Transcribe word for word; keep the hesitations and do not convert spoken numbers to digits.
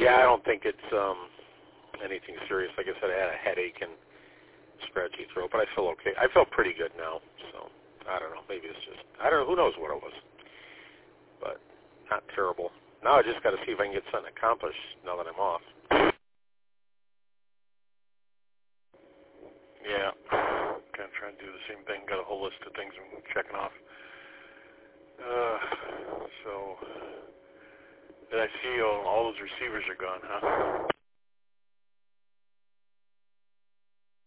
Yeah, I don't think it's um, anything serious. Like I said, I had a headache and scratchy throat, but I feel okay. I feel pretty good now, so I don't know. Maybe it's just, I don't know. Who knows what it was, but not terrible. Now I just got to see if I can get something accomplished now that I'm off. Yeah, kind of trying to do the same thing. Got a whole list of things I'm checking off. Uh, so, did I see all, all those receivers are gone, huh?